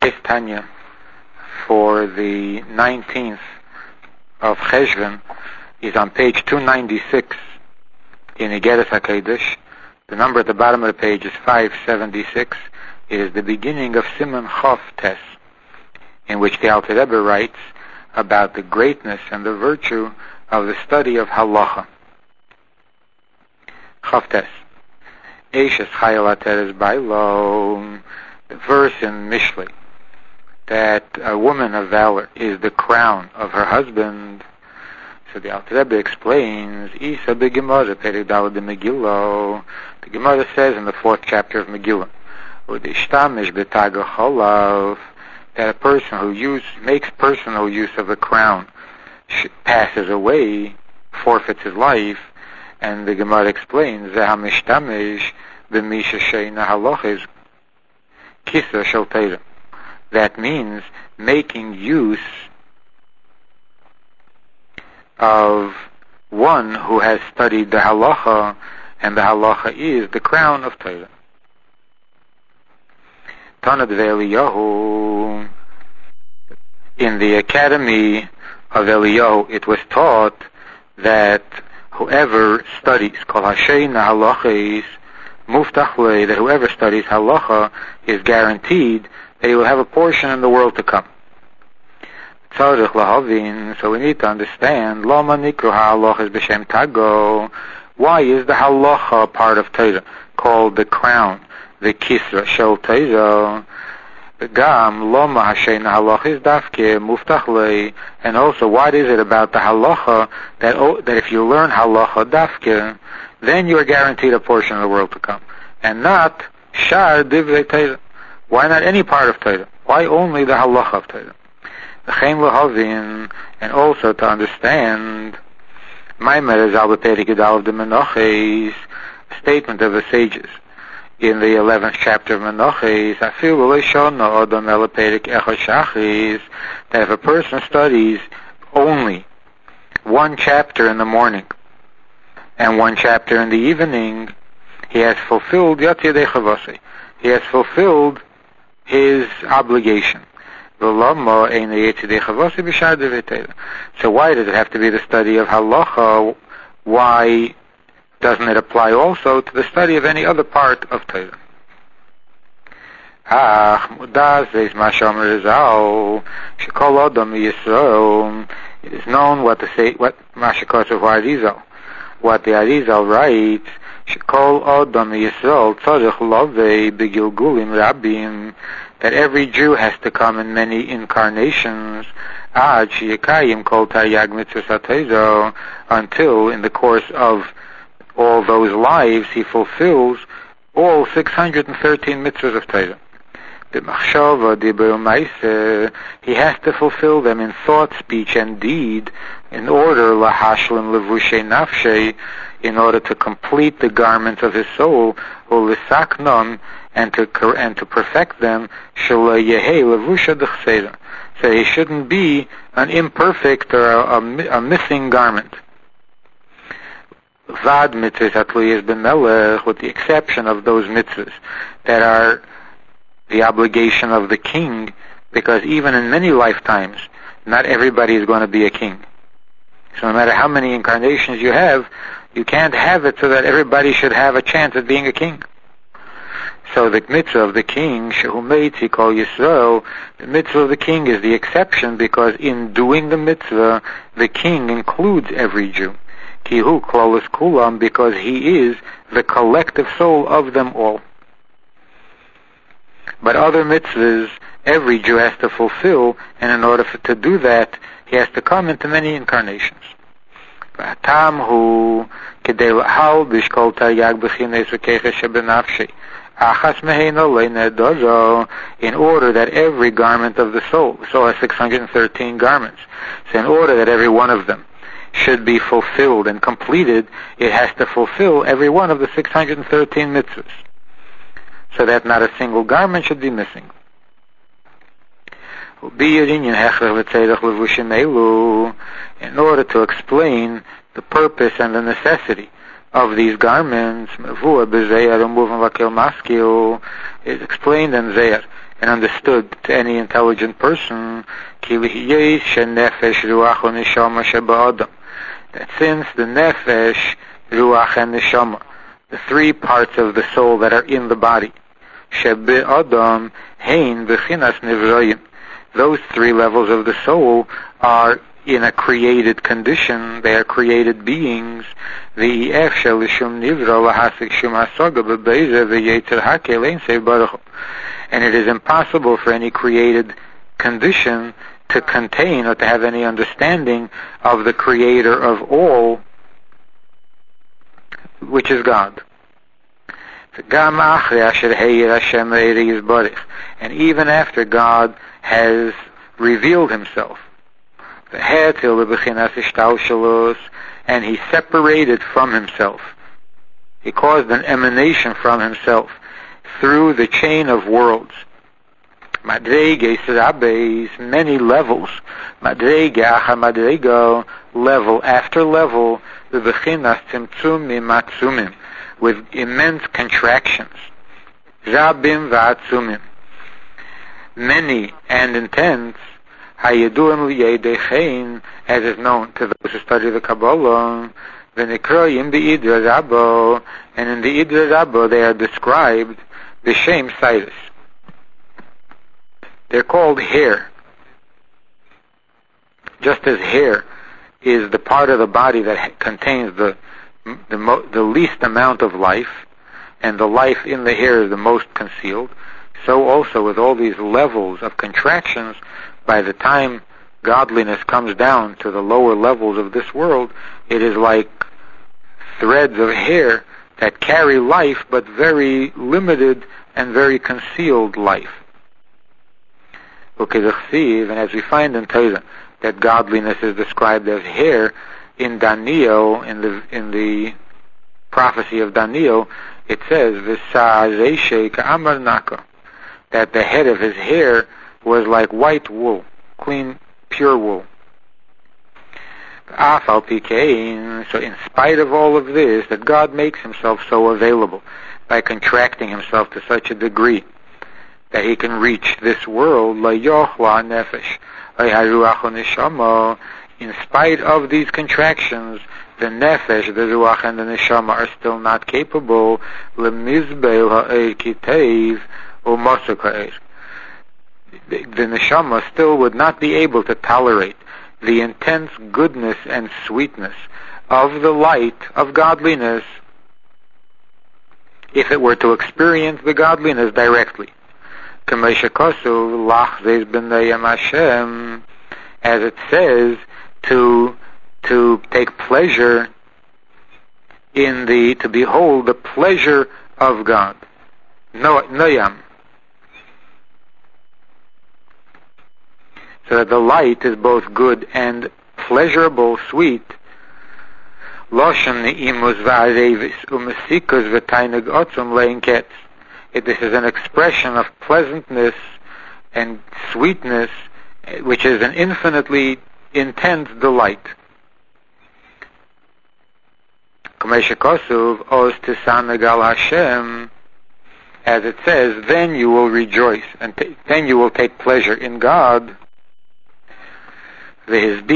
Tanya for the 19th of Cheshvan is on page 296 in Igeres HaKodesh. The number at the bottom of the page is 576. It is the beginning of Siman Chof Tes, in which the Alter Rebbe writes about the greatness and the virtue of the study of Halacha. Chof Tes. Eishes Chayil Ateres Bailo, the verse in Mishlei, that a woman of valor is the crown of her husband. So the Alter Rebbe explains, Isa b'Gemara Perek Daled Megillah. The Gemara says in the 4th chapter of Megillah, Udishtamish b'Taga Cholav, that a person who makes personal use of a crown passes away, forfeits his life. And the Gemara explains, Zehamishhtamish b'Misha Sheina Halachis Kisra Shel Teira. That means making use of one who has studied the halacha, and the halacha is the crown of Torah. Tanad Eliyahu, in the academy of Eliyahu, it was taught that whoever studies Kol Hasheina Halachis Muftach Le, that whoever studies halacha is guaranteed that he will have a portion in the world to come. So we need to understand, Lama Nikru HaHalachas B'Shem Tago, why is the halacha part of Torah called the crown, the Kisra Shel Torah? Gam Lama Hasheina Halachis Dafke Muftach Le, and also what is it about the halacha that if you learn halacha Dafke, then you are guaranteed a portion of the world to come, and not Shar Divrei Torah. Why not any part of Torah? Why only the halacha of Torah? And also to understand Maimer Zal B'Perek Yudalev de Menachos, a statement of the sages in the 11th chapter of Menachos, Afil V'Lo Shona Adam El Perek Echad Shachris, that if a person studies only one chapter in the morning and one chapter in the evening, he has fulfilled Yat Yedei Chavosei. He has fulfilled his obligation. So why does it have to be the study of halacha? Why doesn't it apply also to the study of any other part of Torah? It is known what the Arizal writes, that every Jew has to come in many incarnations, until in the course of all those lives he fulfills all 613 mitzvahs of Torah. He has to fulfill them in thought, speech, and deed in order in order to complete the garments of his soul, and to perfect them, so he shouldn't be an imperfect or a missing garment. Vad mitzvahs with the exception of those mitzvahs that are the obligation of the king, because even in many lifetimes, not everybody is going to be a king. So no matter how many incarnations you have, you can't have it so that everybody should have a chance at being a king. So the mitzvah of the king, Shehu Meitzi Kol Yisrael, the mitzvah of the king is the exception, because in doing the mitzvah, the king includes every Jew. Kihu Klolos Kulam, because he is the collective soul of them all. But other mitzvahs, every Jew has to fulfill, and in order to do that, he has to come into many incarnations. In order that every garment of the soul has 613 garments, so in order that every one of them should be fulfilled and completed, it has to fulfill every one of the 613 mitzvahs, so that not a single garment should be missing. In order to explain the purpose and the necessity of these garments, is explained in Zeir and understood to any intelligent person, that since the nefesh, ruach, and neshama, the three parts of the soul that are in the body, shebe'adam hein b'chinas nivroyim, those three levels of the soul are in a created condition, they are created beings. And it is impossible for any created condition to contain or to have any understanding of the creator of all, which is God. And even after God has revealed himself, and he separated from himself, he caused an emanation from himself through the chain of worlds, many levels, level after level, with immense contractions, many and intense, as is known to those who study the Kabbalah, and in the Idra Rabbo they are described b'shem Cyrus. They're called hair. Just as hair is the part of the body that contains the least amount of life, and the life in the hair is the most concealed, so also with all these levels of contractions, by the time godliness comes down to the lower levels of this world, it is like threads of hair that carry life, but very limited and very concealed life. And as we find in Torah that godliness is described as hair, in Daniel, in the prophecy of Daniel, it says, that the head of his hair was like white wool, clean, pure wool. So in spite of all of this, that God makes himself so available by contracting himself to such a degree that he can reach this world, in spite of these contractions, the nefesh, the ruach, and the neshama are still not capable, the neshama still would not be able to tolerate the intense goodness and sweetness of the light of godliness if it were to experience the godliness directly. As it says, to take pleasure in to behold the pleasure of God. Noyam. So that the light is both good and pleasurable, sweet. This is an expression of pleasantness and sweetness, which is an infinitely intense delight. As it says, then you will rejoice, and then you will take pleasure in God. And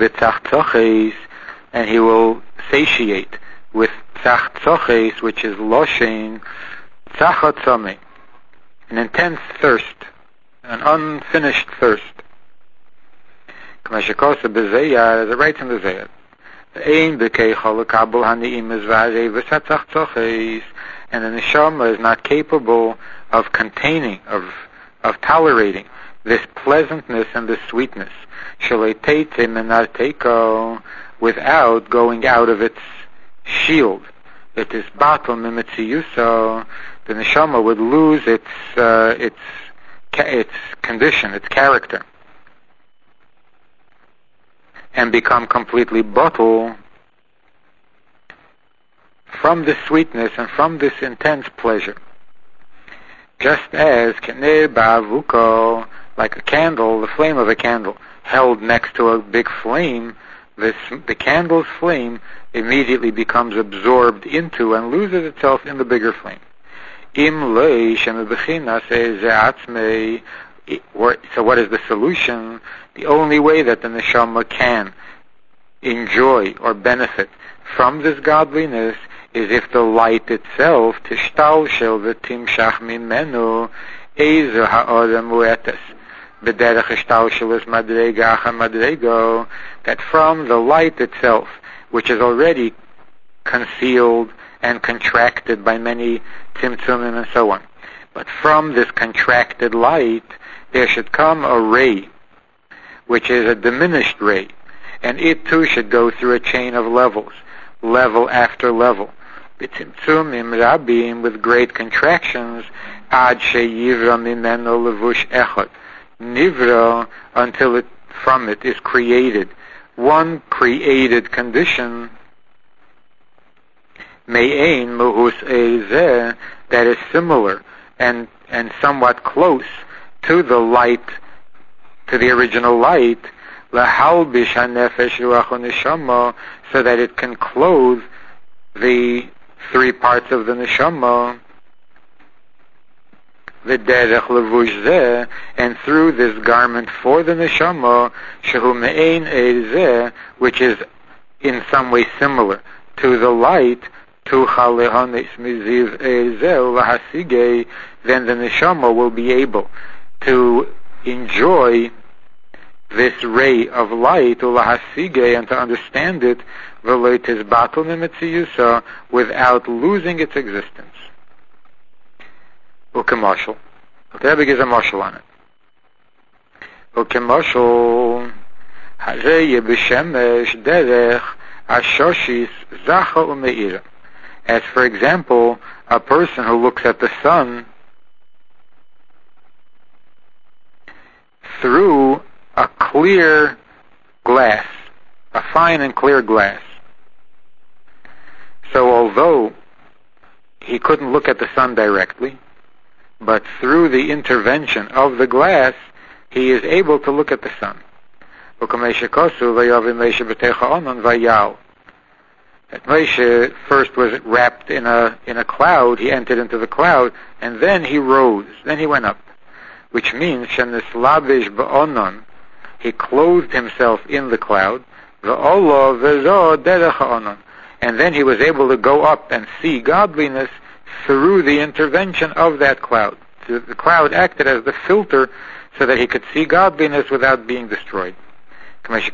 he will satiate with tzach, which is loshen, tzach, an intense thirst, an unfinished thirst. As it writes in the Zayat, and the neshama is not capable of containing, of tolerating this pleasantness and this sweetness, without going out of its shield. It is batal mimetziyuso. The neshama would lose its condition, its character, and become completely batal from this sweetness and from this intense pleasure. Just as kener ba'avuko, like a candle, the flame of a candle held next to a big flame, the candle's flame immediately becomes absorbed into and loses itself in the bigger flame. So what is the solution? The only way that the neshama can enjoy or benefit from this godliness is if the light itself tishtalshel v'timshach mimenu ezer ha'odem u'etes b'derech ishtalshelis madrega acha madrego, that from the light itself, which is already concealed and contracted by many tzimtzumim and so on, but from this contracted light there should come a ray, which is a diminished ray, and it too should go through a chain of levels, level after level, b'tzimtzumim rabim, with great contractions, ad sheyivra mimeno levush echad, nivra, until from it is created one created condition, me'ein muhus eizeh, that is similar and somewhat close to the light, to the original light, lahalbish hanefesh ruach u'neshama, so that it can clothe the three parts of the neshama, v'derech levush zeh, and through this garment for the neshama, shehu me'ein eizeh, which is in some way similar to the light, tuchal lehanes miziv eizeh lahasige, then the neshama will be able to enjoy this ray of light, ulahasige, and to understand it, v'lo tizbatel mimetziyusa, without losing its existence. Ukemashal. The Rebbe gives a mashal on it. Ukemashal, hazeh b'shemesh derech ashoshis zacha u'meira. As for example, a person who looks at the sun through a clear glass, a fine and clear glass. So although he couldn't look at the sun directly, but through the intervention of the glass, he is able to look at the sun. That Moshe first was wrapped in a cloud, he entered into the cloud, and then he rose, then he went up. Which means, Shenislavish ba'onon, he clothed himself in the cloud, v'olo v'zo derech ha'onon, and then he was able to go up and see godliness through the intervention of that cloud. So the cloud acted as the filter so that he could see godliness without being destroyed. In the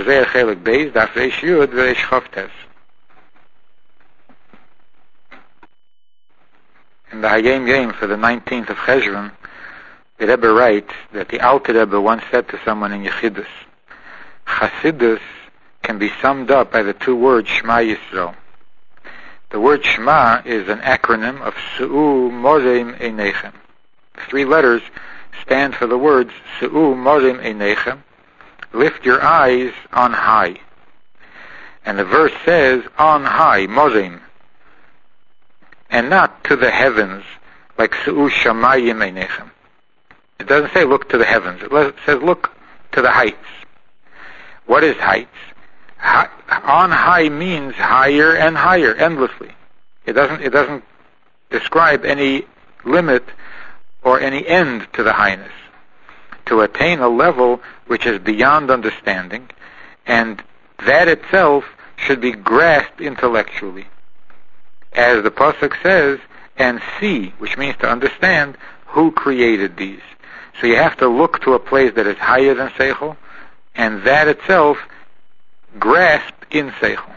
Hayom Yom for the 19th of Cheshvan, the Rebbe writes that the Alter Rebbe once said to someone in Yechidus, Chasidus can be summed up by the two words Shema Yisrael. The word Shema is an acronym of Su'u Morim Einechem. 3 letters stand for the words Su'u Morim Einechem, lift your eyes on high. And the verse says, on high, Morim, and not to the heavens, like Su'u Shamayim Einechem. It doesn't say look to the heavens. It says look to the heights. What is heights? On high means higher and higher, endlessly. It doesn't describe any limit or any end to the highness. To attain a level which is beyond understanding, and that itself should be grasped intellectually. As the Pasuk says, and see, which means to understand, who created these. So you have to look to a place that is higher than Seichel, and that itself grasp in Seichel.